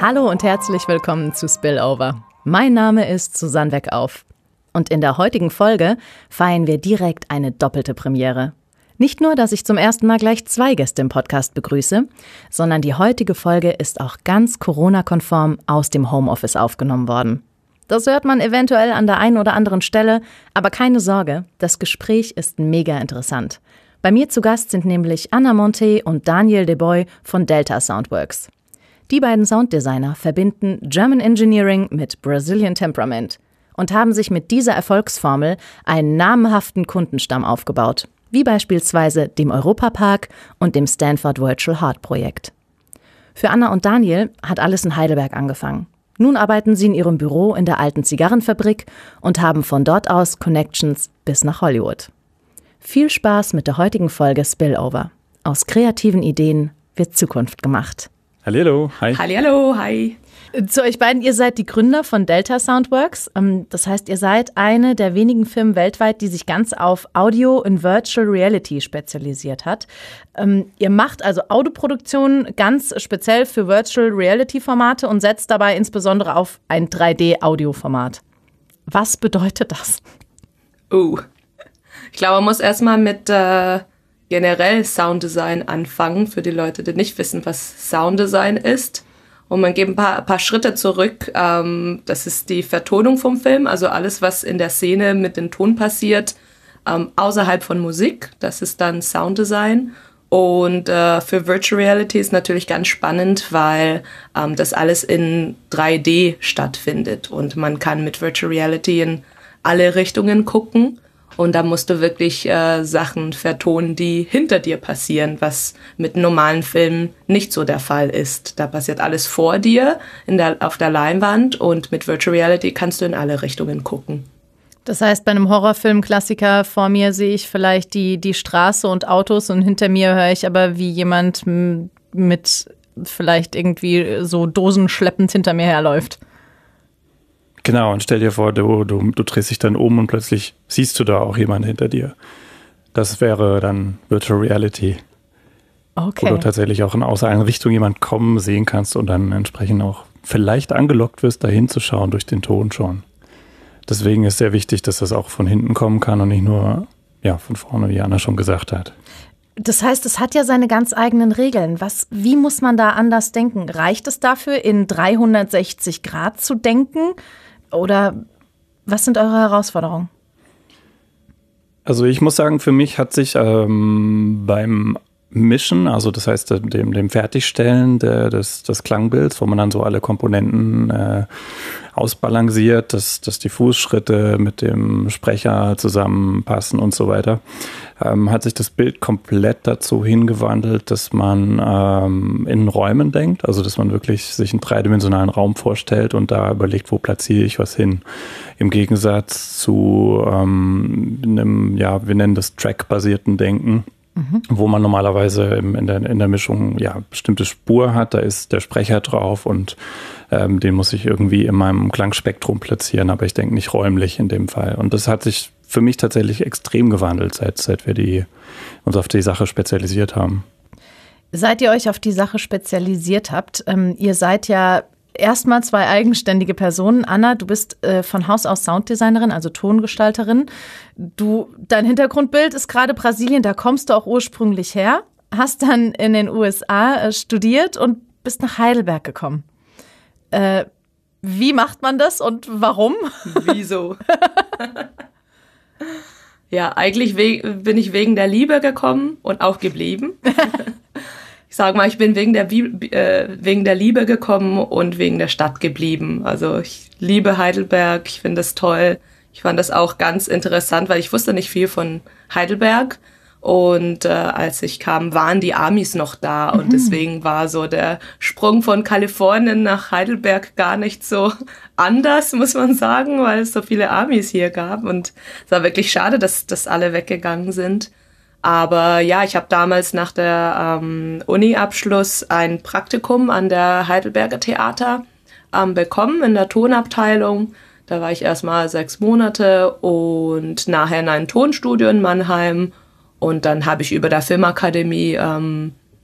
Hallo und herzlich willkommen zu Spillover. Mein Name ist Susanne Weckauf. Und in der heutigen Folge feiern wir direkt eine doppelte Premiere. Nicht nur, dass ich zum ersten Mal gleich 2 Gäste im Podcast begrüße, sondern die heutige Folge ist auch ganz Corona-konform aus dem Homeoffice aufgenommen worden. Das hört man eventuell an der einen oder anderen Stelle, aber keine Sorge, das Gespräch ist mega interessant. Bei mir zu Gast sind nämlich Anna Monte und Daniel Deboy von Delta Soundworks. Die beiden Sounddesigner verbinden German Engineering mit Brazilian Temperament und haben sich mit dieser Erfolgsformel einen namhaften Kundenstamm aufgebaut, wie beispielsweise dem Europapark und dem Stanford Virtual Heart Projekt. Für Anna und Daniel hat alles in Heidelberg angefangen. Nun arbeiten sie in ihrem Büro in der alten Zigarrenfabrik und haben von dort aus Connections bis nach Hollywood. Viel Spaß mit der heutigen Folge Spillover. Aus kreativen Ideen wird Zukunft gemacht. Hallihallo, hi. Hallihallo, hi. Zu euch beiden, ihr seid die Gründer von Delta Soundworks. Das heißt, ihr seid eine der wenigen Firmen weltweit, die sich ganz auf Audio und Virtual Reality spezialisiert hat. Ihr macht also Audioproduktionen ganz speziell für Virtual Reality Formate und setzt dabei insbesondere auf ein 3D-Audioformat. Was bedeutet das? Ich glaube, man muss erstmal mit generell Sounddesign anfangen, für die Leute, die nicht wissen, was Sounddesign ist. Und man geht ein paar Schritte zurück. Das ist die Vertonung vom Film, also alles, was in der Szene mit dem Ton passiert, außerhalb von Musik. Das ist dann Sounddesign. Und für Virtual Reality ist natürlich ganz spannend, weil das alles in 3D stattfindet. Und man kann mit Virtual Reality in alle Richtungen gucken. Und da musst du wirklich Sachen vertonen, die hinter dir passieren, was mit normalen Filmen nicht so der Fall ist. Da passiert alles vor dir auf der Leinwand und mit Virtual Reality kannst du in alle Richtungen gucken. Das heißt, bei einem Horrorfilm-Klassiker vor mir sehe ich vielleicht die Straße und Autos und hinter mir höre ich aber, wie jemand mit vielleicht irgendwie so Dosen schleppend hinter mir herläuft. Genau, und stell dir vor, du drehst dich dann um und plötzlich siehst du da auch jemanden hinter dir. Das wäre dann Virtual Reality. Okay. Wo du tatsächlich auch aus einer Richtung jemand kommen sehen kannst und dann entsprechend auch vielleicht angelockt wirst, da hinzuschauen durch den Ton schon. Deswegen ist sehr wichtig, dass das auch von hinten kommen kann und nicht nur von vorne, wie Anna schon gesagt hat. Das heißt, es hat ja seine ganz eigenen Regeln. Wie muss man da anders denken? Reicht es dafür, in 360 Grad zu denken? Oder was sind eure Herausforderungen? Also ich muss sagen, für mich hat sich beim Mischen, also das heißt dem Fertigstellen des Klangbilds, wo man dann so alle Komponenten ausbalanciert, dass die Fußschritte mit dem Sprecher zusammenpassen und so weiter, hat sich das Bild komplett dazu hingewandelt, dass man in Räumen denkt, also dass man wirklich sich einen dreidimensionalen Raum vorstellt und da überlegt, wo platziere ich was hin. Im Gegensatz zu einem, wir nennen das Track-basierten Denken, wo man normalerweise in der Mischung bestimmte Spur hat, da ist der Sprecher drauf und den muss ich irgendwie in meinem Klangspektrum platzieren, aber ich denke nicht räumlich in dem Fall. Und das hat sich für mich tatsächlich extrem gewandelt, seit wir uns auf die Sache spezialisiert haben. Seit ihr euch auf die Sache spezialisiert habt, ihr seid ja erstmal 2 eigenständige Personen. Anna, du bist von Haus aus Sounddesignerin, also Tongestalterin. Dein Hintergrundbild ist gerade Brasilien, da kommst du auch ursprünglich her, hast dann in den USA studiert und bist nach Heidelberg gekommen. Wie macht man das und warum? Wieso? Ja, eigentlich bin ich wegen der Liebe gekommen und auch geblieben. Ich sage mal, ich bin wegen der Liebe gekommen und wegen der Stadt geblieben. Also ich liebe Heidelberg, ich finde es toll. Ich fand das auch ganz interessant, weil ich wusste nicht viel von Heidelberg. Und als ich kam, waren die Amis noch da. Und deswegen war so der Sprung von Kalifornien nach Heidelberg gar nicht so anders, muss man sagen, weil es so viele Amis hier gab. Und es war wirklich schade, dass alle weggegangen sind. Aber ja, ich habe damals nach der Uni-Abschluss ein Praktikum an der Heidelberger Theater bekommen in der Tonabteilung. Da war ich erstmal 6 Monate und nachher in einem Tonstudio in Mannheim. Und dann habe ich über der Filmakademie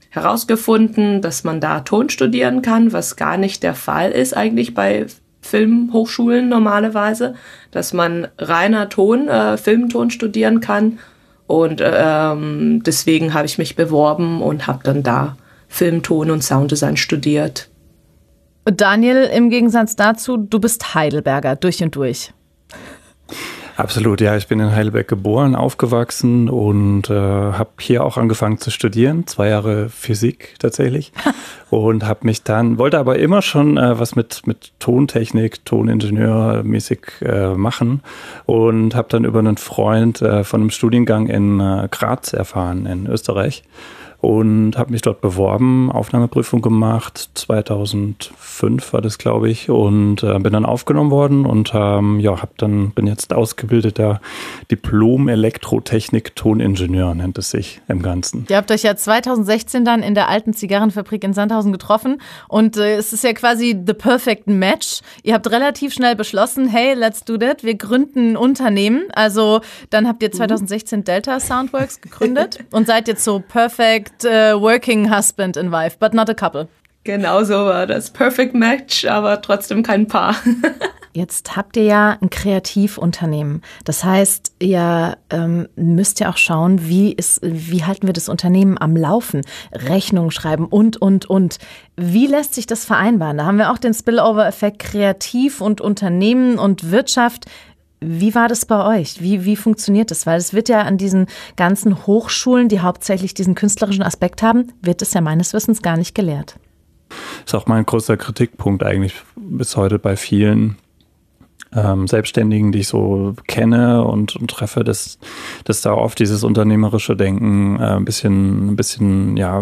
herausgefunden, dass man da Ton studieren kann, was gar nicht der Fall ist eigentlich bei Filmhochschulen normalerweise, dass man reiner Filmton studieren kann. Und deswegen habe ich mich beworben und habe dann da Filmton und Sounddesign studiert. Daniel, im Gegensatz dazu, du bist Heidelberger durch und durch. Absolut, ja. Ich bin in Heidelberg geboren, aufgewachsen und habe hier auch angefangen zu studieren. 2 Jahre Physik tatsächlich. Und wollte aber immer schon was mit Tontechnik, Toningenieur-mäßig machen. Und habe dann über einen Freund von einem Studiengang in Graz erfahren, in Österreich. Und habe mich dort beworben, Aufnahmeprüfung gemacht, 2005 war das, glaube ich, und bin dann aufgenommen worden und bin jetzt ausgebildeter Diplom-Elektrotechnik-Toningenieur, nennt es sich im Ganzen. Ihr habt euch ja 2016 dann in der alten Zigarrenfabrik in Sandhausen getroffen und es ist ja quasi the perfect match. Ihr habt relativ schnell beschlossen, hey, let's do that, wir gründen ein Unternehmen. Also dann habt ihr 2016 Delta Soundworks gegründet und seid jetzt so perfect working husband and wife, but not a couple. Genau so war das. Perfect match, aber trotzdem kein Paar. Jetzt habt ihr ja ein Kreativunternehmen. Das heißt, ihr müsst ja auch schauen, wie halten wir das Unternehmen am Laufen? Rechnungen schreiben und. Wie lässt sich das vereinbaren? Da haben wir auch den Spillover-Effekt Kreativ und Unternehmen und Wirtschaft. Wie war das bei euch? Wie funktioniert das? Weil es wird ja an diesen ganzen Hochschulen, die hauptsächlich diesen künstlerischen Aspekt haben, wird es ja meines Wissens gar nicht gelehrt. Ist auch mein größter Kritikpunkt eigentlich bis heute bei vielen Selbstständigen, die ich so kenne und treffe, dass da oft dieses unternehmerische Denken ein bisschen, ja,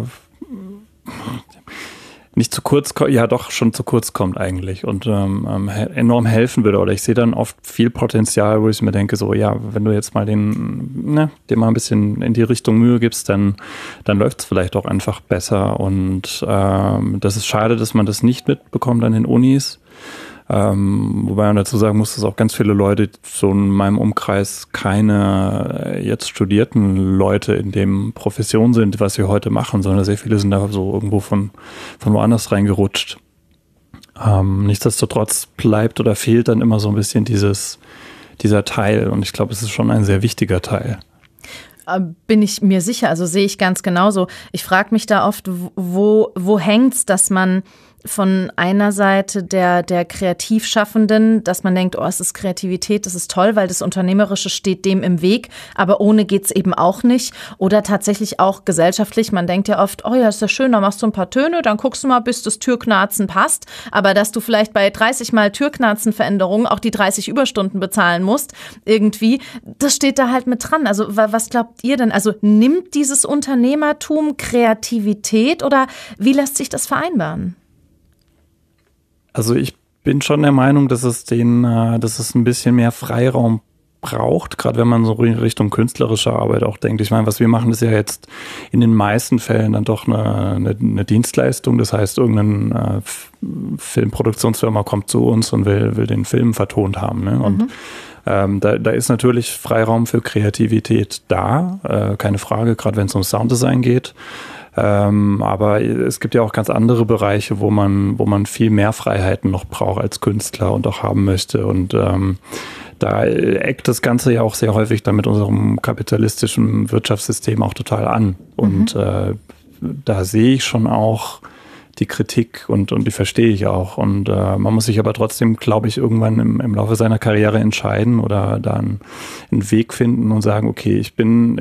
nicht zu kurz, ja doch schon zu kurz kommt eigentlich und enorm helfen würde. Oder ich sehe dann oft viel Potenzial, wo ich mir denke, so ja, wenn du jetzt mal dir mal ein bisschen in die Richtung Mühe gibst, dann läuft es vielleicht auch einfach besser. Und das ist schade, dass man das nicht mitbekommt an den Unis. Wobei man dazu sagen muss, dass auch ganz viele Leute so in meinem Umkreis keine jetzt studierten Leute in dem Profession sind, was wir heute machen, sondern sehr viele sind da so irgendwo von woanders reingerutscht. Nichtsdestotrotz bleibt oder fehlt dann immer so ein bisschen dieser Teil und ich glaube, es ist schon ein sehr wichtiger Teil. Bin ich mir sicher, also sehe ich ganz genauso. Ich frage mich da oft, wo hängt's, dass man von einer Seite der Kreativschaffenden, dass man denkt, oh, es ist Kreativität, das ist toll, weil das Unternehmerische steht dem im Weg, aber ohne geht's eben auch nicht. Oder tatsächlich auch gesellschaftlich, man denkt ja oft, oh ja, ist ja schön, da machst du ein paar Töne, dann guckst du mal, bis das Türknarzen passt. Aber dass du vielleicht bei 30 Mal Türknarzenveränderungen auch die 30 Überstunden bezahlen musst, irgendwie, das steht da halt mit dran. Also was glaubt ihr denn? Also nimmt dieses Unternehmertum Kreativität oder wie lässt sich das vereinbaren? Also ich bin schon der Meinung, dass es ein bisschen mehr Freiraum braucht, gerade wenn man so in Richtung künstlerische Arbeit auch denkt. Ich meine, was wir machen, ist ja jetzt in den meisten Fällen dann doch eine Dienstleistung. Das heißt, irgendeine Filmproduktionsfirma kommt zu uns und will den Film vertont haben. Ne? Und da ist natürlich Freiraum für Kreativität da, keine Frage, gerade wenn es um Sounddesign geht. Aber es gibt ja auch ganz andere Bereiche, wo man viel mehr Freiheiten noch braucht als Künstler und auch haben möchte. Und da eckt das Ganze ja auch sehr häufig dann mit unserem kapitalistischen Wirtschaftssystem auch total an. Und da sehe ich schon auch die Kritik und die verstehe ich auch. Und man muss sich aber trotzdem, glaube ich, irgendwann im Laufe seiner Karriere entscheiden oder dann einen Weg finden und sagen, okay, ich bin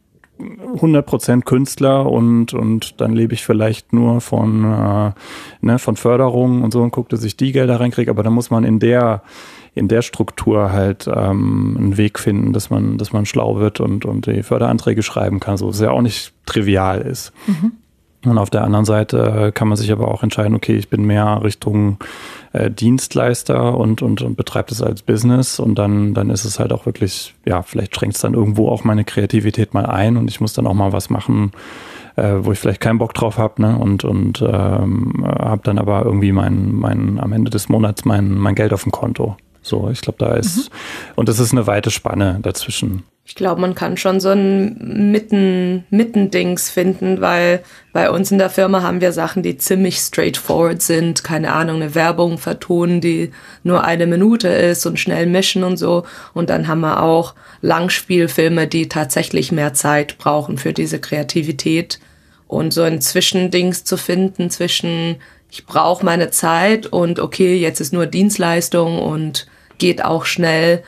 100% Künstler und dann lebe ich vielleicht nur von Förderungen und so und gucke, dass ich die Gelder reinkriege, aber dann muss man in der Struktur halt einen Weg finden, dass man schlau wird und die Förderanträge schreiben kann, so dass es ja auch nicht trivial ist. Mhm. Und auf der anderen Seite kann man sich aber auch entscheiden, okay, ich bin mehr Richtung Dienstleister und betreibe das als Business und dann ist es halt auch wirklich, ja, vielleicht schränkt es dann irgendwo auch meine Kreativität mal ein und ich muss dann auch mal was machen, wo ich vielleicht keinen Bock drauf habe, ne? Und habe dann aber irgendwie am Ende des Monats mein Geld auf dem Konto. So, ich glaube, da ist, und es ist eine weite Spanne dazwischen. Ich glaube, man kann schon so ein Mittendings finden, weil bei uns in der Firma haben wir Sachen, die ziemlich straightforward sind. Keine Ahnung, eine Werbung vertonen, die nur 1 Minute ist und schnell mischen und so. Und dann haben wir auch Langspielfilme, die tatsächlich mehr Zeit brauchen für diese Kreativität. Und so ein Zwischendings zu finden zwischen, ich brauche meine Zeit und okay, jetzt ist nur Dienstleistung und geht auch schnell,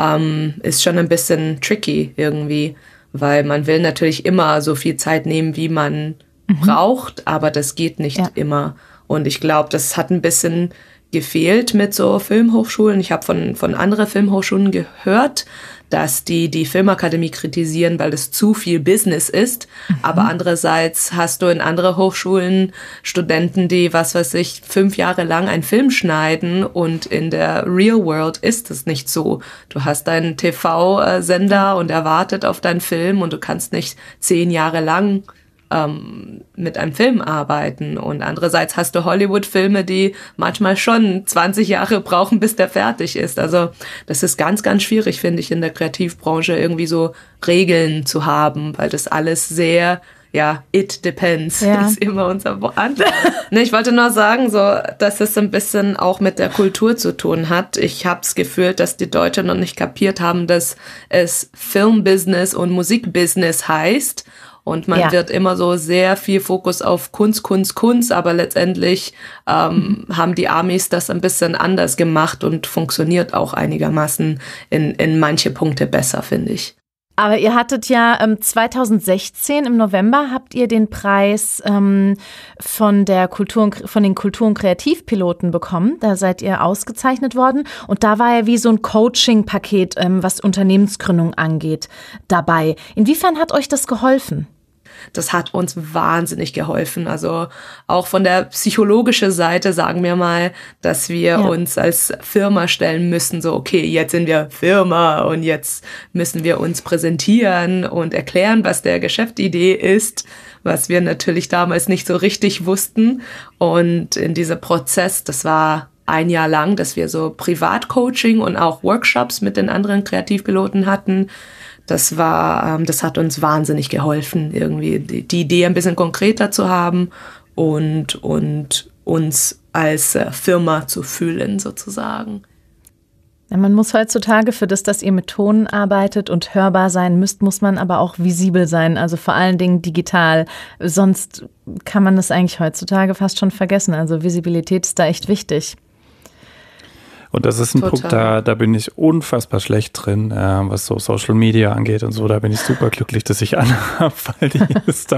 ist schon ein bisschen tricky irgendwie, weil man will natürlich immer so viel Zeit nehmen, wie man braucht, aber das geht nicht immer. Und ich glaube, das hat ein bisschen gefehlt mit so Filmhochschulen. Ich habe von anderen Filmhochschulen gehört, dass die Filmakademie kritisieren, weil das zu viel Business ist. Aber andererseits hast du in anderen Hochschulen Studenten, die, 5 Jahre lang einen Film schneiden und in der Real World ist es nicht so. Du hast deinen TV-Sender und er wartet auf deinen Film und du kannst nicht 10 Jahre lang mit einem Film arbeiten. Und andererseits hast du Hollywood-Filme, die manchmal schon 20 Jahre brauchen, bis der fertig ist. Also das ist ganz, ganz schwierig, finde ich, in der Kreativbranche irgendwie so Regeln zu haben, weil das alles sehr, it depends, ist immer unser Antwort. Ich wollte nur sagen, so, dass es ein bisschen auch mit der Kultur zu tun hat. Ich habe das Gefühl, dass die Deutschen noch nicht kapiert haben, dass es Filmbusiness und Musikbusiness heißt. Und man wird immer so sehr viel Fokus auf Kunst, aber letztendlich haben die Amis das ein bisschen anders gemacht und funktioniert auch einigermaßen in manche Punkte besser, finde ich. Aber ihr hattet ja 2016 im November habt ihr den Preis von den Kultur- und Kreativpiloten bekommen. Da seid ihr ausgezeichnet worden. Und da war ja wie so ein Coaching-Paket, was Unternehmensgründung angeht, dabei. Inwiefern hat euch das geholfen? Das hat uns wahnsinnig geholfen. Also auch von der psychologischen Seite sagen wir mal, dass wir uns als Firma stellen müssen. So, okay, jetzt sind wir Firma und jetzt müssen wir uns präsentieren und erklären, was der Geschäftsidee ist, was wir natürlich damals nicht so richtig wussten. Und in diesem Prozess, das war 1 Jahr lang, dass wir so Privatcoaching und auch Workshops mit den anderen Kreativpiloten hatten. Das hat uns wahnsinnig geholfen, irgendwie die Idee ein bisschen konkreter zu haben und uns als Firma zu fühlen, sozusagen. Ja, man muss heutzutage für das, dass ihr mit Ton arbeitet und hörbar sein müsst, muss man aber auch visibel sein, also vor allen Dingen digital. Sonst kann man das eigentlich heutzutage fast schon vergessen. Also Visibilität ist da echt wichtig. Und das ist ein Punkt, da bin ich unfassbar schlecht drin, was so Social Media angeht und so. Da bin ich super glücklich, dass ich Anna habe, weil die ist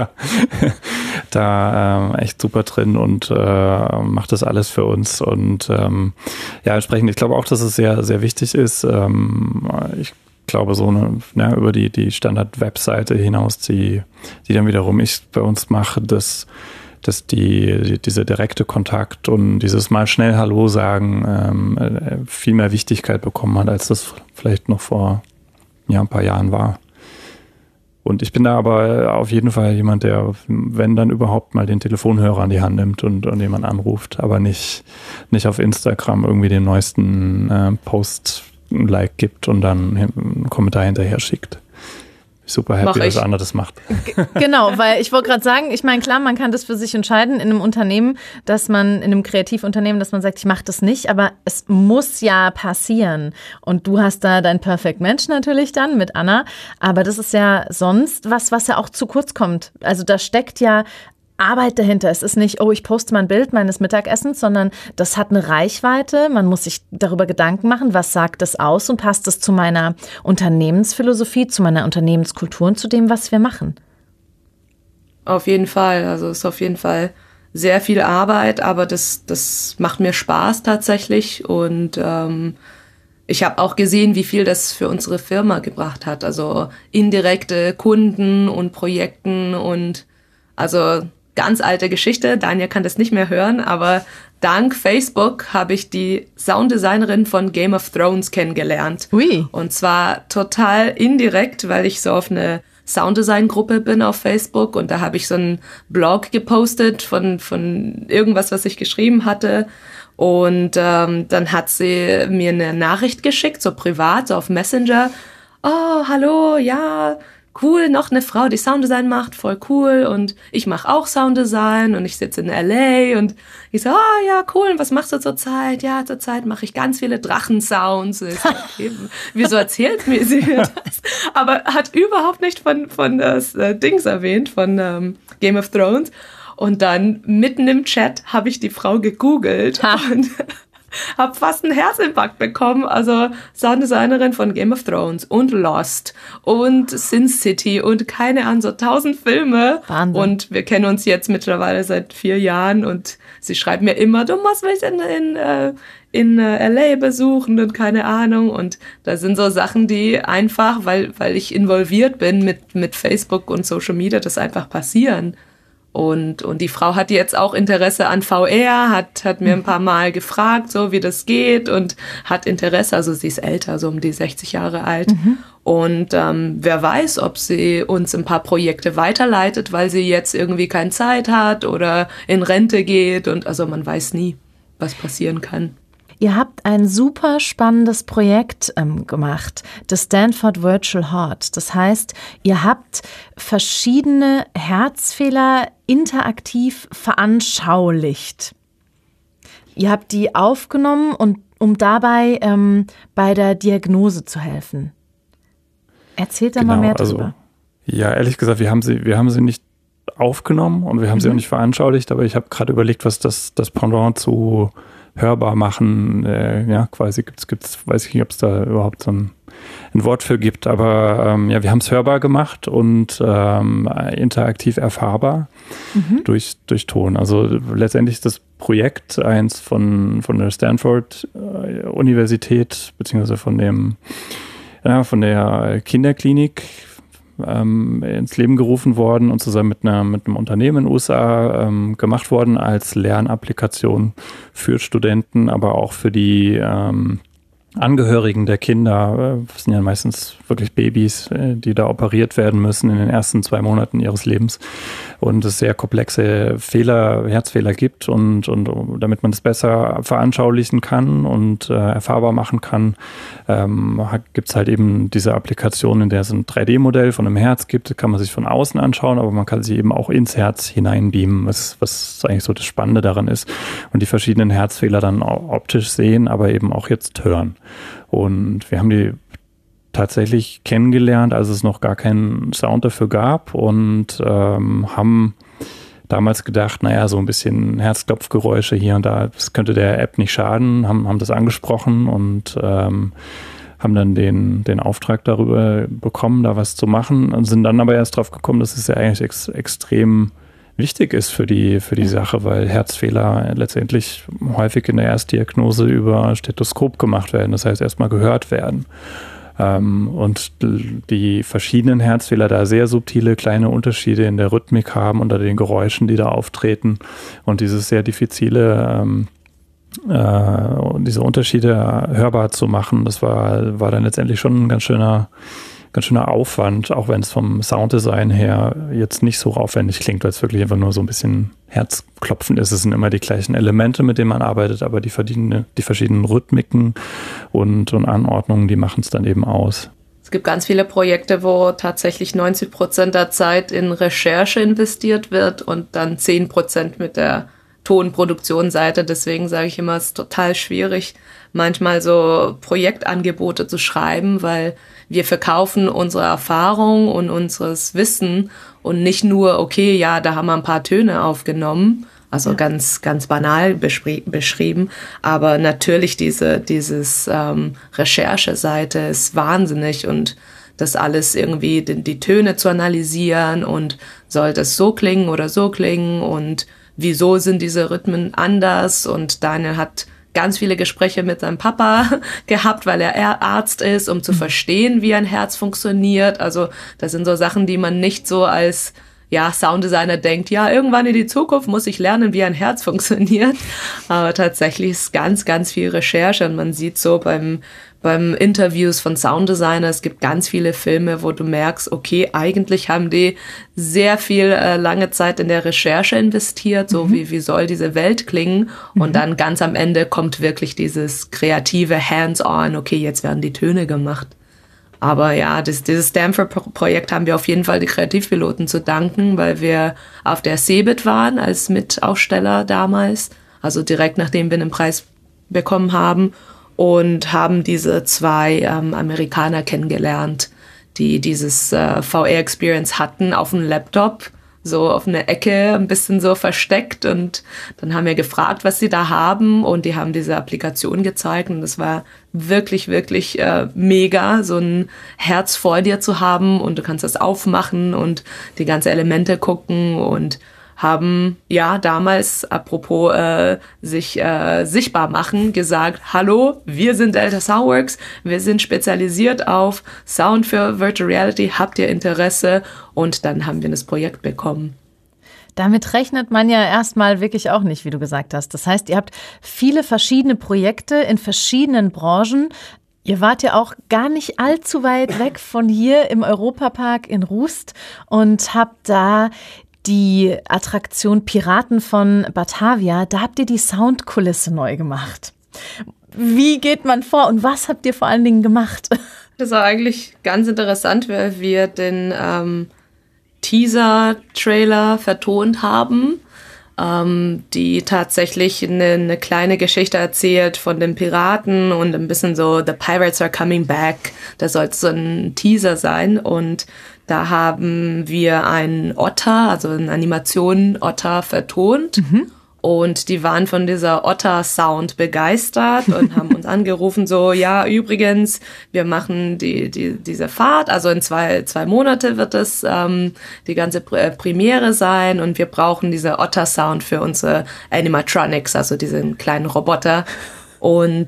da echt super drin und macht das alles für uns. Und entsprechend, ich glaube auch, dass es sehr, sehr wichtig ist. Ich glaube, so über die Standard-Webseite hinaus, die dann wiederum ich bei uns mache, dass dieser direkte Kontakt und dieses mal schnell Hallo sagen viel mehr Wichtigkeit bekommen hat, als das vielleicht noch vor ein paar Jahren war. Und ich bin da aber auf jeden Fall jemand, der, wenn dann überhaupt, mal den Telefonhörer an die Hand nimmt und jemand anruft, aber nicht auf Instagram irgendwie den neuesten Post ein Like gibt und dann einen Kommentar hinterher schickt. Super happy, dass Anna das macht. Genau, weil ich wollte gerade sagen, ich meine, klar, man kann das für sich entscheiden in einem Unternehmen, in einem Kreativunternehmen, dass man sagt, ich mache das nicht, aber es muss ja passieren. Und du hast da dein Perfect Match natürlich dann mit Anna, aber das ist ja sonst was ja auch zu kurz kommt. Also da steckt ja Arbeit dahinter. Es ist nicht, ich poste mal ein Bild meines Mittagessens, sondern das hat eine Reichweite. Man muss sich darüber Gedanken machen, was sagt das aus und passt das zu meiner Unternehmensphilosophie, zu meiner Unternehmenskultur und zu dem, was wir machen. Auf jeden Fall. Also es ist auf jeden Fall sehr viel Arbeit, aber das macht mir Spaß tatsächlich. Und ich habe auch gesehen, wie viel das für unsere Firma gebracht hat. Also indirekte Kunden und Projekten und also ganz alte Geschichte, Daniel kann das nicht mehr hören, aber dank Facebook habe ich die Sounddesignerin von Game of Thrones kennengelernt. Ui. Und zwar total indirekt, weil ich so auf eine Sounddesign-Gruppe bin auf Facebook und da habe ich so einen Blog gepostet von irgendwas, was ich geschrieben hatte. Und dann hat sie mir eine Nachricht geschickt, so privat, so auf Messenger. Oh, hallo, ja, cool, noch eine Frau, die Sounddesign macht, voll cool. Und ich mache auch Sounddesign und ich sitze in LA. Und ich so, oh ja, cool, und was machst du zurzeit? Ja, zurzeit mache ich ganz viele Drachensounds. Ich so, okay, wieso erzählt mir sie das? Aber hat überhaupt nicht von das Dings erwähnt, von Game of Thrones. Und dann mitten im Chat habe ich die Frau gegoogelt und habe fast einen Herzinfarkt bekommen. Also Sounddesignerin von Game of Thrones und Lost und Sin City und keine Ahnung, so 1000 Filme. Wahnsinn. Und wir kennen uns jetzt mittlerweile seit 4 Jahren und sie schreibt mir immer, du musst mich in LA besuchen und keine Ahnung. Und da sind so Sachen, die einfach, weil ich involviert bin mit Facebook und Social Media, das einfach passieren. Und die Frau hat jetzt auch Interesse an VR, hat mir ein paar Mal gefragt, so wie das geht und hat Interesse, also sie ist älter, so um die 60 Jahre alt. Und wer weiß, ob sie uns ein paar Projekte weiterleitet, weil sie jetzt irgendwie keine Zeit hat oder in Rente geht. Und also man weiß nie, was passieren kann. Ihr habt ein super spannendes Projekt gemacht, das Stanford Virtual Heart. Das heißt, ihr habt verschiedene Herzfehler interaktiv veranschaulicht. Ihr habt die aufgenommen, um dabei bei der Diagnose zu helfen. Erzählt da mal mehr drüber. Ja, ehrlich gesagt, wir haben sie nicht aufgenommen und wir haben sie auch nicht veranschaulicht, aber ich habe gerade überlegt, was das Pendant zu hörbar machen, quasi gibt's, weiß ich nicht, ob es da überhaupt so ein Wort für gibt, aber wir haben es hörbar gemacht und interaktiv erfahrbar durch Ton. Also letztendlich ist das Projekt eins von der Stanford Universität, beziehungsweise von der Kinderklinik ins Leben gerufen worden und zusammen mit einem Unternehmen in den USA gemacht worden als Lernapplikation für Studenten, aber auch für die Angehörigen der Kinder. Das sind ja meistens wirklich Babys, die da operiert werden müssen in den ersten 2 Monaten ihres Lebens und es sehr komplexe Herzfehler gibt und damit man das besser veranschaulichen kann und erfahrbar machen kann, gibt es halt eben diese Applikation, in der es ein 3D-Modell von einem Herz gibt. Das kann man sich von außen anschauen, aber man kann sich eben auch ins Herz hineinbeamen, was eigentlich so das Spannende daran ist und die verschiedenen Herzfehler dann optisch sehen, aber eben auch jetzt hören. Und wir haben die tatsächlich kennengelernt, als es noch gar keinen Sound dafür gab und haben damals gedacht, naja, so ein bisschen Herzklopfgeräusche hier und da, das könnte der App nicht schaden, haben das angesprochen und haben dann den Auftrag darüber bekommen, da was zu machen und sind dann aber erst drauf gekommen, dass es ja eigentlich extrem wichtig ist für die Sache, weil Herzfehler letztendlich häufig in der Erstdiagnose über Stethoskop gemacht werden, das heißt erstmal gehört werden. Und die verschiedenen Herzfehler da sehr subtile kleine Unterschiede in der Rhythmik haben unter den Geräuschen, die da auftreten und dieses sehr diffizile diese Unterschiede hörbar zu machen, das war dann letztendlich schon ein ganz schöner Aufwand, auch wenn es vom Sounddesign her jetzt nicht so aufwendig klingt, weil es wirklich einfach nur so ein bisschen Herzklopfen ist. Es sind immer die gleichen Elemente, mit denen man arbeitet, aber die verschiedenen Rhythmiken und Anordnungen, die machen es dann eben aus. Es gibt ganz viele Projekte, wo tatsächlich 90% der Zeit in Recherche investiert wird und dann 10% mit der Tonproduktionsseite. Deswegen sage ich immer, es ist total schwierig, manchmal so Projektangebote zu schreiben, weil wir verkaufen unsere Erfahrung und unseres Wissen und nicht nur, okay, ja, da haben wir ein paar Töne aufgenommen, also ganz, ganz banal beschrieben, aber natürlich dieses Rechercheseite ist wahnsinnig und das alles irgendwie die Töne zu analysieren und soll das so klingen oder so klingen und wieso sind diese Rhythmen anders und Daniel hat ganz viele Gespräche mit seinem Papa gehabt, weil er Arzt ist, um zu verstehen, wie ein Herz funktioniert. Also das sind so Sachen, die man nicht so als Sounddesigner denkt, ja, irgendwann in die Zukunft muss ich lernen, wie ein Herz funktioniert. Aber tatsächlich ist ganz, ganz viel Recherche und man sieht so beim beim Interviews von Sounddesigner, es gibt ganz viele Filme, wo du merkst, okay, eigentlich haben die sehr viel lange Zeit in der Recherche investiert, so wie soll diese Welt klingen, und dann ganz am Ende kommt wirklich dieses kreative Hands-on, okay, jetzt werden die Töne gemacht. Aber ja, dieses Stanford-Projekt haben wir auf jeden Fall die Kreativpiloten zu danken, weil wir auf der CeBIT waren als Mitaussteller damals, also direkt nachdem wir den Preis bekommen haben, und haben diese 2 Amerikaner kennengelernt, die dieses VR-Experience hatten auf einem Laptop, so auf einer Ecke, ein bisschen so versteckt. Und dann haben wir gefragt, was sie da haben, und die haben diese Applikation gezeigt, und das war wirklich, wirklich mega, so ein Herz vor dir zu haben, und du kannst das aufmachen und die ganzen Elemente gucken, und haben ja damals, apropos sich sichtbar machen, gesagt, hallo, wir sind Delta Soundworks, wir sind spezialisiert auf Sound für Virtual Reality, habt ihr Interesse? Und dann haben wir das Projekt bekommen. Damit rechnet man ja erstmal wirklich auch nicht, wie du gesagt hast. Das heißt, ihr habt viele verschiedene Projekte in verschiedenen Branchen. Ihr wart ja auch gar nicht allzu weit weg von hier im Europapark in Rust und habt da die Attraktion Piraten von Batavia, da habt ihr die Soundkulisse neu gemacht. Wie geht man vor und was habt ihr vor allen Dingen gemacht? Das war eigentlich ganz interessant, weil wir den Teaser-Trailer vertont haben, die tatsächlich eine kleine Geschichte erzählt von den Piraten und ein bisschen so The Pirates are coming back. Das sollte so ein Teaser sein, und da haben wir einen Otter, also eine Animation Otter vertont. Und die waren von dieser Otter-Sound begeistert und haben uns angerufen, so, ja, übrigens, wir machen diese Fahrt, also in zwei Monate wird es die ganze Premiere sein, und wir brauchen diese Otter-Sound für unsere Animatronics, also diesen kleinen Roboter. Und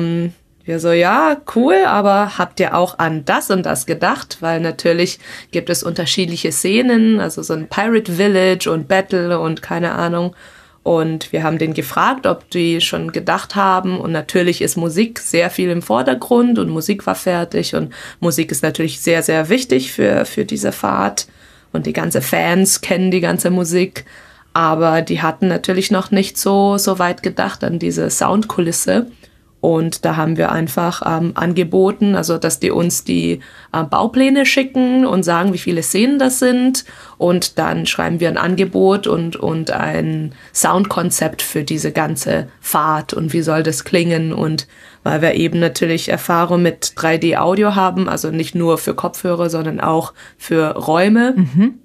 wir so, ja, cool, aber habt ihr auch an das und das gedacht? Weil natürlich gibt es unterschiedliche Szenen, also so ein Pirate Village und Battle und keine Ahnung. Und wir haben den gefragt, ob die schon gedacht haben. Und natürlich ist Musik sehr viel im Vordergrund, und Musik war fertig. Und Musik ist natürlich sehr, sehr wichtig für diese Fahrt. Und die ganzen Fans kennen die ganze Musik. Aber die hatten natürlich noch nicht so weit gedacht an diese Soundkulisse. Und da haben wir einfach angeboten, also dass die uns die Baupläne schicken und sagen, wie viele Szenen das sind. Und dann schreiben wir ein Angebot und ein Soundkonzept für diese ganze Fahrt und wie soll das klingen. Und weil wir eben natürlich Erfahrung mit 3D-Audio haben, also nicht nur für Kopfhörer, sondern auch für Räume.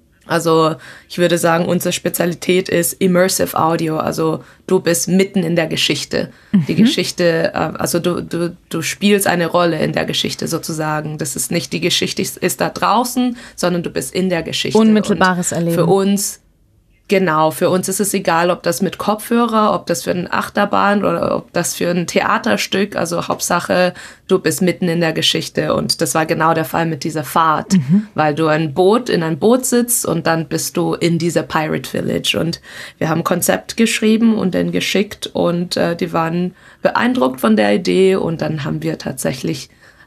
Also ich würde sagen, unsere Spezialität ist Immersive Audio. Also du bist mitten in der Geschichte. Die Geschichte, also du spielst eine Rolle in der Geschichte sozusagen. Das ist nicht die Geschichte ist da draußen, sondern du bist in der Geschichte. Unmittelbares Erleben. Für uns, genau, für uns ist es egal, ob das mit Kopfhörer, ob das für eine Achterbahn oder ob das für ein Theaterstück. Also Hauptsache, du bist mitten in der Geschichte. Und das war genau der Fall mit dieser Fahrt, weil du in ein Boot sitzt und dann bist du in dieser Pirate Village. Und wir haben ein Konzept geschrieben und dann geschickt, und die waren beeindruckt von der Idee, und dann haben wir tatsächlich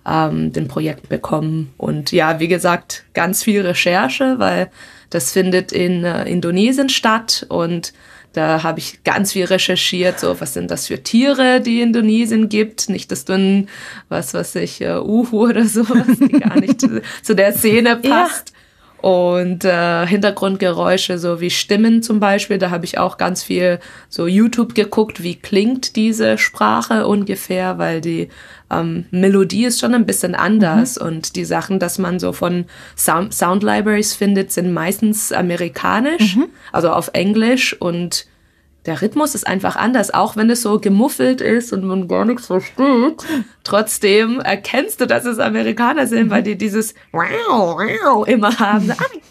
den Projekt bekommen. Und ja, wie gesagt, ganz viel Recherche, weil das findet in Indonesien statt, und da habe ich ganz viel recherchiert, so was sind das für Tiere, die in Indonesien gibt, nicht, dass du ein, Uhu oder sowas, die gar nicht zu der Szene passt. Ja. Und Hintergrundgeräusche, so wie Stimmen zum Beispiel, da habe ich auch ganz viel so YouTube geguckt, wie klingt diese Sprache ungefähr, weil die Melodie ist schon ein bisschen anders, und die Sachen, dass man so von Sound Libraries findet, sind meistens amerikanisch, also auf Englisch, und der Rhythmus ist einfach anders, auch wenn es so gemuffelt ist und man gar nichts versteht. Trotzdem erkennst du, dass es Amerikaner sind, weil die dieses Wow, wow immer haben. Oh my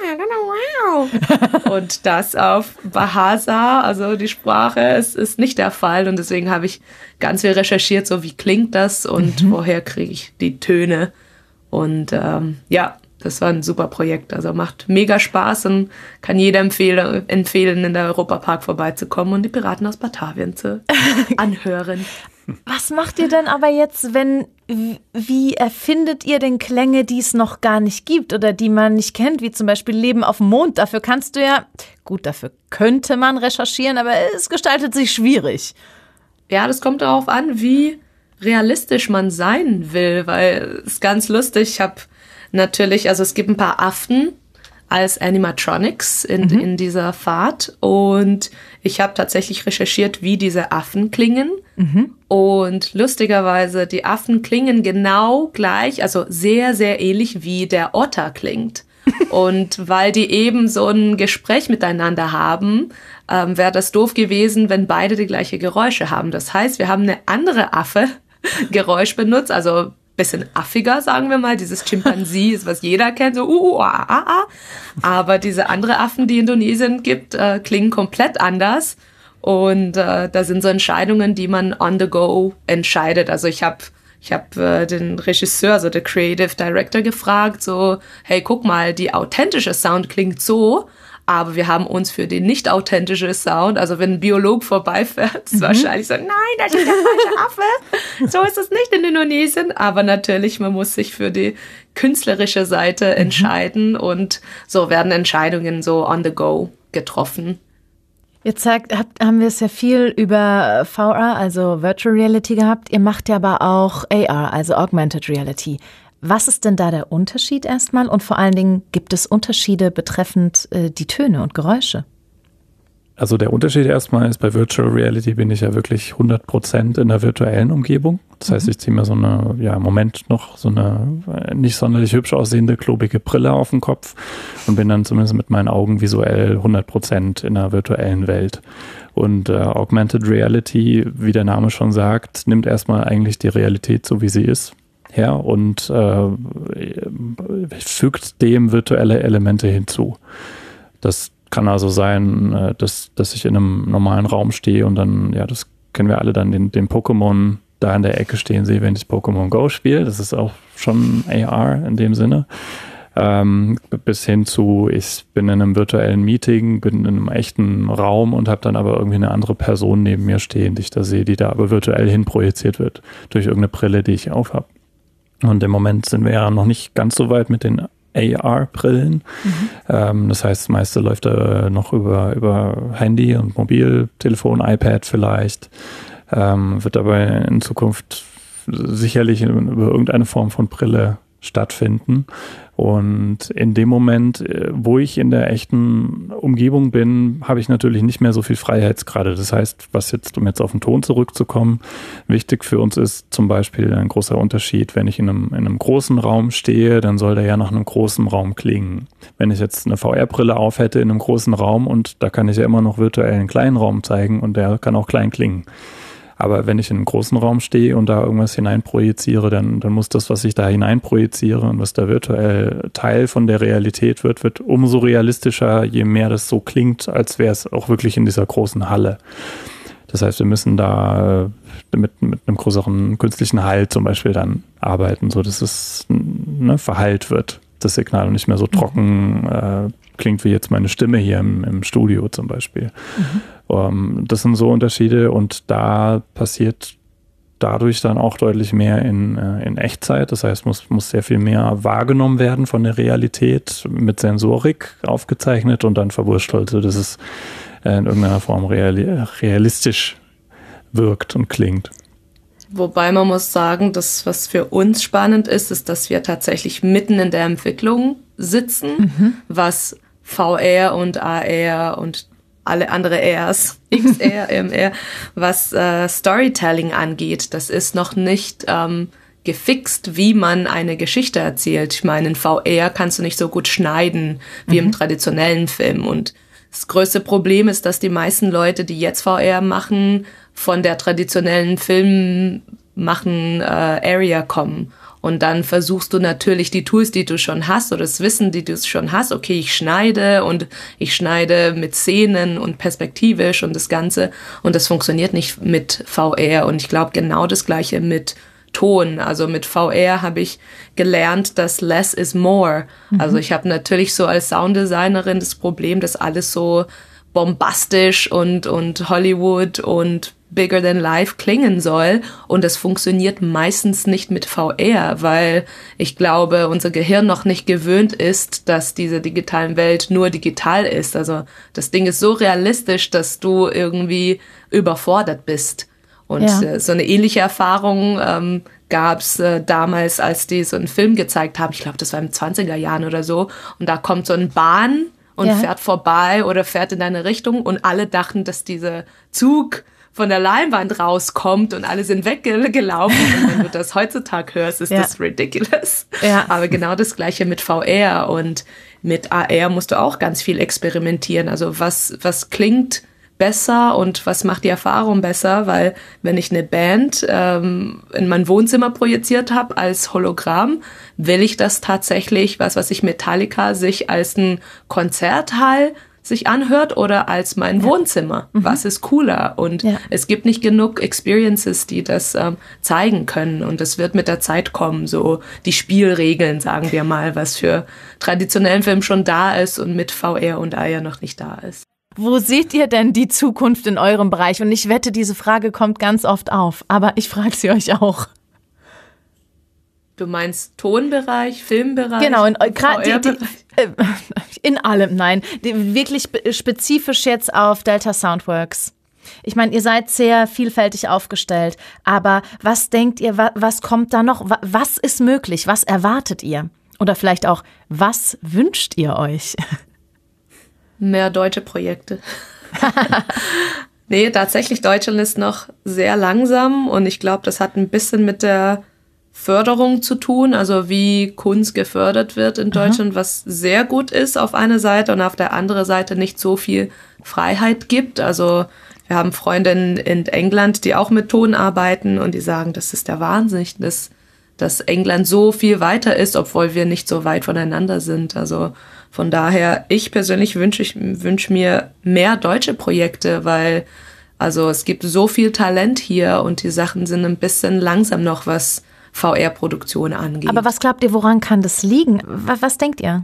God, wow. Und das auf Bahasa, also die Sprache, ist nicht der Fall. Und deswegen habe ich ganz viel recherchiert, so wie klingt das und woher kriege ich die Töne. Und ja, das war ein super Projekt, also macht mega Spaß und kann jeder empfehlen, in der Europapark vorbeizukommen und die Piraten aus Batavien zu anhören. Was macht ihr denn aber jetzt, wie erfindet ihr denn Klänge, die es noch gar nicht gibt oder die man nicht kennt, wie zum Beispiel Leben auf dem Mond? Dafür dafür könnte man recherchieren, aber es gestaltet sich schwierig. Ja, das kommt darauf an, wie realistisch man sein will, weil es ist ganz lustig, ich habe natürlich, also es gibt ein paar Affen als Animatronics in dieser Fahrt und ich habe tatsächlich recherchiert, wie diese Affen klingen und lustigerweise, die Affen klingen genau gleich, also sehr, sehr ähnlich wie der Otter klingt. Und weil die eben so ein Gespräch miteinander haben, wäre das doof gewesen, wenn beide die gleiche Geräusche haben. Das heißt, wir haben eine andere Affe-Geräusch benutzt, also bisschen affiger, sagen wir mal. Dieses Chimpanzee ist, was jeder kennt, so Aber diese andere Affen, die Indonesien gibt, klingen komplett anders. Und da sind so Entscheidungen, die man on the go entscheidet. Also ich hab den Regisseur, also der Creative Director gefragt, so, hey, guck mal, die authentische Sound klingt so, aber wir haben uns für den nicht authentischen Sound, also wenn ein Biolog vorbeifährt, ist wahrscheinlich so, nein, das ist der falsche Affe. So ist es nicht in Indonesien. Aber natürlich, man muss sich für die künstlerische Seite entscheiden und so werden Entscheidungen so on the go getroffen. Jetzt haben wir es ja viel über VR, also Virtual Reality gehabt. Ihr macht ja aber auch AR, also Augmented Reality. Was ist denn da der Unterschied erstmal? Und vor allen Dingen, gibt es Unterschiede betreffend die Töne und Geräusche? Also der Unterschied erstmal ist, bei Virtual Reality bin ich ja wirklich 100% in der virtuellen Umgebung. Das heißt, ich ziehe mir im Moment noch so eine nicht sonderlich hübsch aussehende, klobige Brille auf den Kopf und bin dann zumindest mit meinen Augen visuell 100% in der virtuellen Welt. Und Augmented Reality, wie der Name schon sagt, nimmt erstmal eigentlich die Realität so, wie sie ist, her und fügt dem virtuelle Elemente hinzu. Das kann also sein, dass ich in einem normalen Raum stehe und dann, ja, das kennen wir alle, dann den Pokémon da in der Ecke stehen sehe, wenn ich Pokémon Go spiele. Das ist auch schon AR in dem Sinne. Bis hin zu, ich bin in einem virtuellen Meeting, bin in einem echten Raum und habe dann aber irgendwie eine andere Person neben mir stehen, die ich da sehe, die da aber virtuell hinprojiziert wird durch irgendeine Brille, die ich aufhab. Und im Moment sind wir ja noch nicht ganz so weit mit den AR-Brillen. Das heißt, das meiste läuft da noch über Handy und Mobiltelefon, iPad vielleicht. Wird aber in Zukunft sicherlich über irgendeine Form von Brille stattfinden. Und in dem Moment, wo ich in der echten Umgebung bin, habe ich natürlich nicht mehr so viel Freiheitsgrade. Das heißt, um jetzt auf den Ton zurückzukommen, wichtig für uns ist zum Beispiel ein großer Unterschied. Wenn ich in einem großen Raum stehe, dann soll der ja nach einem großen Raum klingen. Wenn ich jetzt eine VR-Brille auf hätte in einem großen Raum und da kann ich ja immer noch virtuell einen kleinen Raum zeigen und der kann auch klein klingen. Aber wenn ich in einem großen Raum stehe und da irgendwas hineinprojiziere, dann muss das, was ich da hineinprojiziere und was da virtuell Teil von der Realität wird umso realistischer, je mehr das so klingt, als wäre es auch wirklich in dieser großen Halle. Das heißt, wir müssen da mit einem größeren künstlichen Hall zum Beispiel dann arbeiten, so dass es verhallt wird, das Signal, und nicht mehr so trocken klingt wie jetzt meine Stimme hier im Studio zum Beispiel. Das sind so Unterschiede und da passiert dadurch dann auch deutlich mehr in Echtzeit. Das heißt, muss sehr viel mehr wahrgenommen werden von der Realität, mit Sensorik aufgezeichnet und dann verwurschtelt, dass es in irgendeiner Form realistisch wirkt und klingt. Wobei man muss sagen, dass was für uns spannend ist, dass wir tatsächlich mitten in der Entwicklung sitzen, was VR und AR und alle andere Rs, XR, MR, was Storytelling angeht. Das ist noch nicht gefixt, wie man eine Geschichte erzählt. Ich meine, in VR kannst du nicht so gut schneiden wie im traditionellen Film. Und das größte Problem ist, dass die meisten Leute, die jetzt VR machen, von der traditionellen Filmmachen-Area kommen. Und dann versuchst du natürlich die Tools, die du schon hast, oder das Wissen, die du schon hast. Okay, ich schneide mit Szenen und perspektivisch und das Ganze. Und das funktioniert nicht mit VR. Und ich glaube genau das Gleiche mit Ton. Also mit VR habe ich gelernt, dass less is more. Also ich habe natürlich so als Sounddesignerin das Problem, dass alles so bombastisch und Hollywood und bigger than life klingen soll. Und das funktioniert meistens nicht mit VR, weil ich glaube, unser Gehirn noch nicht gewöhnt ist, dass diese digitalen Welt nur digital ist. Also das Ding ist so realistisch, dass du irgendwie überfordert bist. Und so eine ähnliche Erfahrung gab's damals, als die so einen Film gezeigt haben. Ich glaube, das war in den 20er Jahren oder so. Und da kommt so eine Bahn und fährt vorbei oder fährt in deine Richtung. Und alle dachten, dass dieser Zug von der Leinwand rauskommt und alle sind weggelaufen. Und wenn du das heutzutage hörst, ist das ridiculous. Ja. Aber genau das Gleiche mit VR. Und mit AR musst du auch ganz viel experimentieren. Also was klingt besser und was macht die Erfahrung besser, weil wenn ich eine Band in mein Wohnzimmer projiziert habe als Hologramm, will ich das tatsächlich, was ich Metallica sich als ein Konzerthall sich anhört oder als mein Wohnzimmer. Was ist cooler? Und es gibt nicht genug Experiences, die das zeigen können. Und es wird mit der Zeit kommen, so die Spielregeln, sagen wir mal, was für traditionellen Film schon da ist und mit VR und AR noch nicht da ist. Wo seht ihr denn die Zukunft in eurem Bereich? Und ich wette, diese Frage kommt ganz oft auf, aber ich frage sie euch auch. Du meinst Tonbereich, Filmbereich? Genau, in allem, nein. Wirklich spezifisch jetzt auf Delta Soundworks. Ich meine, ihr seid sehr vielfältig aufgestellt, aber was denkt ihr, was kommt da noch? Was ist möglich? Was erwartet ihr? Oder vielleicht auch, was wünscht ihr euch? Mehr deutsche Projekte. Nee, tatsächlich, Deutschland ist noch sehr langsam und ich glaube, das hat ein bisschen mit der Förderung zu tun, also wie Kunst gefördert wird in Deutschland, was sehr gut ist auf einer Seite und auf der anderen Seite nicht so viel Freiheit gibt. Also wir haben Freundinnen in England, die auch mit Ton arbeiten und die sagen, das ist der Wahnsinn, dass England so viel weiter ist, obwohl wir nicht so weit voneinander sind. Also von daher, ich persönlich wünsche mir mehr deutsche Projekte, weil also es gibt so viel Talent hier und die Sachen sind ein bisschen langsam noch, was VR-Produktion angeht. Aber was glaubt ihr, woran kann das liegen? Was denkt ihr?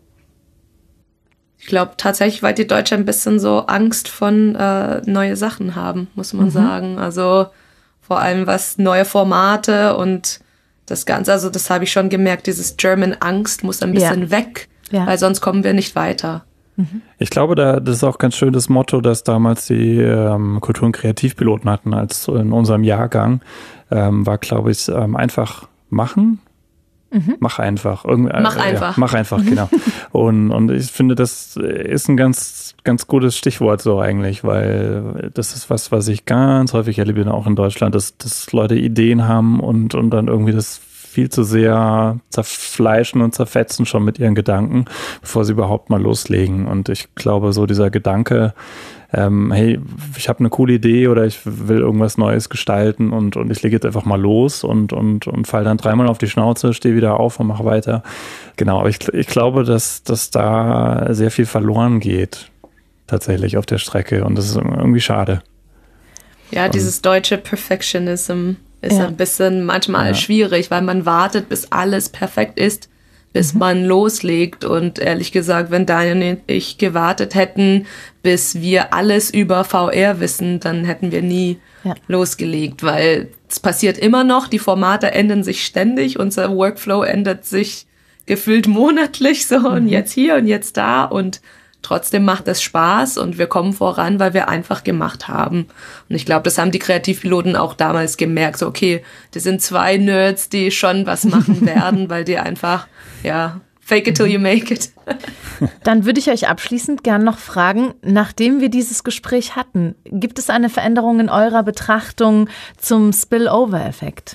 Ich glaube tatsächlich, weil die Deutschen ein bisschen so Angst von neue Sachen haben, muss man sagen. Also vor allem was neue Formate und das Ganze, also das habe ich schon gemerkt, dieses German Angst muss ein bisschen weg, weil sonst kommen wir nicht weiter. Ich glaube, das ist auch ganz schön das Motto, das damals die Kultur- und Kreativpiloten hatten, als in unserem Jahrgang, war, glaube ich, einfach machen. Mach einfach. Mach einfach. Ja, mach einfach, genau. Und ich finde, das ist ein ganz, ganz gutes Stichwort so eigentlich, weil das ist was ich ganz häufig erlebe, auch in Deutschland, dass Leute Ideen haben und dann irgendwie das viel zu sehr zerfleischen und zerfetzen schon mit ihren Gedanken, bevor sie überhaupt mal loslegen. Und ich glaube, so dieser Gedanke, hey, ich habe eine coole Idee oder ich will irgendwas Neues gestalten und ich lege jetzt einfach mal los und fall dann 3-mal auf die Schnauze, stehe wieder auf und mache weiter. Genau, aber ich glaube, dass da sehr viel verloren geht, tatsächlich auf der Strecke, und das ist irgendwie schade. Ja, dieses deutsche Perfectionism ist ein bisschen manchmal schwierig, weil man wartet, bis alles perfekt ist, bis man loslegt. Und ehrlich gesagt, wenn Daniel und ich gewartet hätten, bis wir alles über VR wissen, dann hätten wir nie losgelegt, weil es passiert immer noch, die Formate ändern sich ständig, unser Workflow ändert sich gefühlt monatlich so und jetzt hier und jetzt da und trotzdem macht es Spaß und wir kommen voran, weil wir einfach gemacht haben. Und ich glaube, das haben die Kreativpiloten auch damals gemerkt. So, okay, das sind 2 Nerds, die schon was machen werden, weil die einfach, fake it till you make it. Dann würde ich euch abschließend gern noch fragen, nachdem wir dieses Gespräch hatten, gibt es eine Veränderung in eurer Betrachtung zum Spillover-Effekt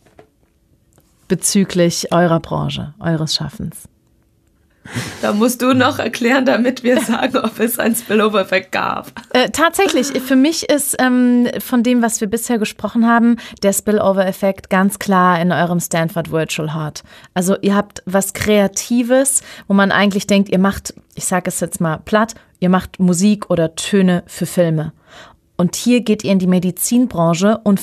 bezüglich eurer Branche, eures Schaffens? Da musst du noch erklären, damit wir sagen, ob es einen Spillover-Effekt gab. Tatsächlich, für mich ist von dem, was wir bisher gesprochen haben, der Spillover-Effekt ganz klar in eurem Stanford Virtual Heart. Also ihr habt was Kreatives, wo man eigentlich denkt, ihr macht, ich sage es jetzt mal platt, ihr macht Musik oder Töne für Filme. Und hier geht ihr in die Medizinbranche und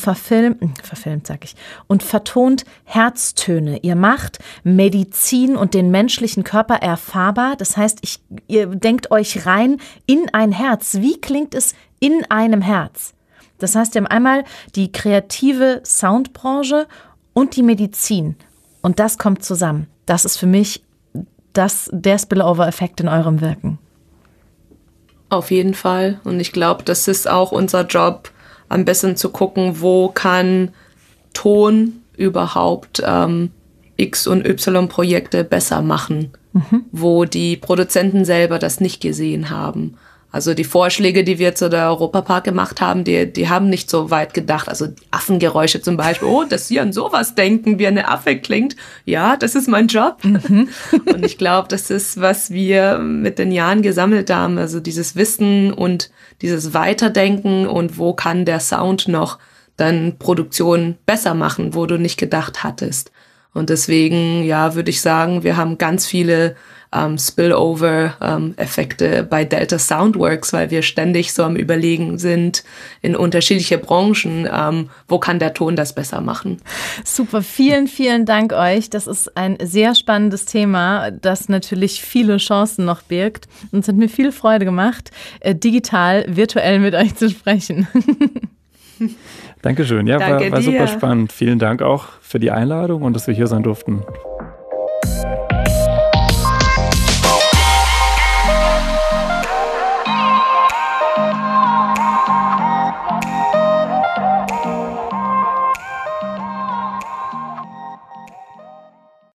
vertont Herztöne. Ihr macht Medizin und den menschlichen Körper erfahrbar. Das heißt, ihr denkt euch rein in ein Herz. Wie klingt es in einem Herz? Das heißt, wir haben einmal die kreative Soundbranche und die Medizin. Und das kommt zusammen. Das ist für mich der Spillover-Effekt in eurem Wirken. Auf jeden Fall. Und ich glaube, das ist auch unser Job, am besten zu gucken, wo kann Ton überhaupt X- und Y-Projekte besser machen, wo die Produzenten selber das nicht gesehen haben. Also die Vorschläge, die wir zu der Europapark gemacht haben, die haben nicht so weit gedacht. Also Affengeräusche zum Beispiel. Oh, dass Sie an sowas denken, wie eine Affe klingt. Ja, das ist mein Job. Und ich glaube, das ist, was wir mit den Jahren gesammelt haben. Also dieses Wissen und dieses Weiterdenken und wo kann der Sound noch dann Produktion besser machen, wo du nicht gedacht hattest. Und deswegen, ja, würde ich sagen, wir haben ganz viele Spillover-Effekte bei Delta Soundworks, weil wir ständig so am Überlegen sind in unterschiedliche Branchen, wo kann der Ton das besser machen. Super, vielen, vielen Dank euch. Das ist ein sehr spannendes Thema, das natürlich viele Chancen noch birgt. Und es hat mir viel Freude gemacht, digital, virtuell mit euch zu sprechen. Dankeschön. Ja, Danke war super dir. spannend. Vielen Dank auch für die Einladung und dass wir hier sein durften.